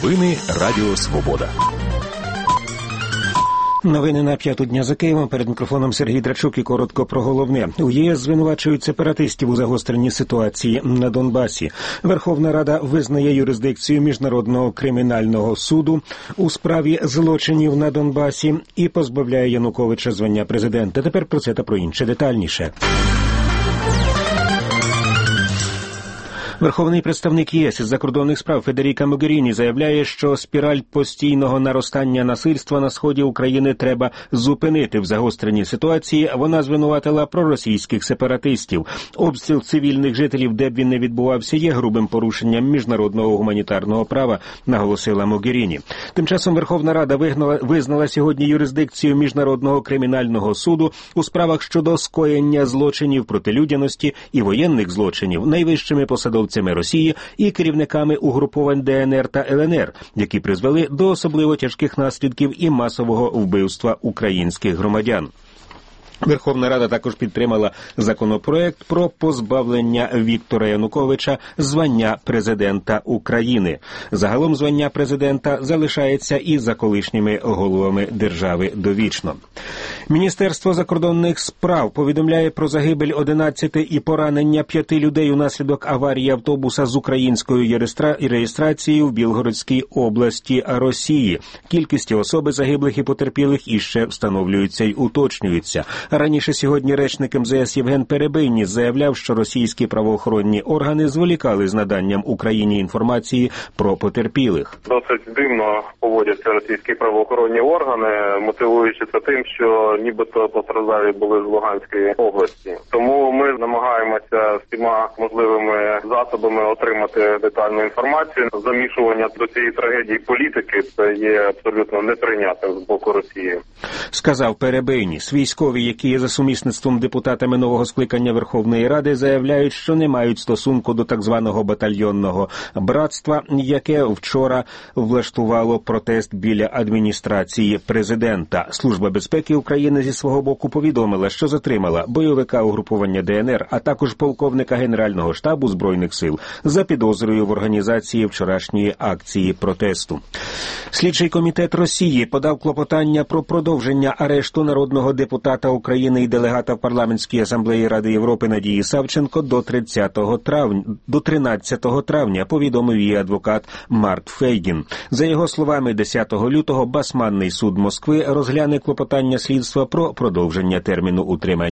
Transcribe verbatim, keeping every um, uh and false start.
Новини Радіо Свобода. Новини на п'яту дня за Києвом. Перед мікрофоном Сергій Драчук і коротко про головне. У ЄС звинувачують сепаратистів у загостренні ситуації на Донбасі. Верховна Рада визнає юрисдикцію Міжнародного кримінального суду у справі злочинів на Донбасі і позбавляє Януковича звання президента. Тепер про це та про інше детальніше. Верховний представник ЄС із закордонних справ Федеріка Могеріні заявляє, що спіраль постійного наростання насильства на сході України треба зупинити. В загостренні ситуації вона звинуватила проросійських сепаратистів. Обстріл цивільних жителів, де б він не відбувався, є грубим порушенням міжнародного гуманітарного права, наголосила Могеріні. Тим часом Верховна Рада вигнала, визнала сьогодні юрисдикцію Міжнародного кримінального суду у справах щодо скоєння злочинів проти людяності і воєнних злочинів найвищими посадовцями Росії і керівниками угруповань Де Ен Ер та Ел Ен Ер, які призвели до особливо тяжких наслідків і масового вбивства українських громадян. Верховна Рада також підтримала законопроект про позбавлення Віктора Януковича звання президента України. Загалом звання президента залишається і за колишніми головами держави довічно. Міністерство закордонних справ повідомляє про загибель одинадцяти і поранення п'яти людей унаслідок аварії автобуса з українською реєстрацією в Білгородській області Росії. Кількість особи загиблих і потерпілих іще встановлюються й уточнюються. Раніше сьогодні речник Ем Зе Ес Євген Перебийніс заявляв, що російські правоохоронні органи зволікали з наданням Україні інформації про потерпілих. Досить дивно поводяться російські правоохоронні органи, мотивуючи це тим, що нібито постраждалі були з Луганської області. Тому ми намагаємося всіма можливими засобами отримати детальну інформацію. Замішування до цієї трагедії політики – це є абсолютно неприйнятним з боку Росії. Сказав Перебийніс. Військові, які є за сумісництвом депутатами нового скликання Верховної Ради, заявляють, що не мають стосунку до так званого батальйонного братства, яке вчора влаштувало протест біля адміністрації президента. Служба безпеки України зі свого боку повідомила, що затримала бойовика угрупування Де Ен Ер, а також полковника Генерального штабу Збройних сил за підозрою в організації вчорашньої акції протесту. Слідчий комітет Росії подав клопотання про продовження арешту народного депутата України і делегата в парламентській асамблеї Ради Європи Надії Савченко до тридцятого травня, до тринадцятого травня, повідомив її адвокат Марк Фейгін. За його словами, десятого лютого Басманний суд Москви розгляне клопотання слідства про продовження терміну утримання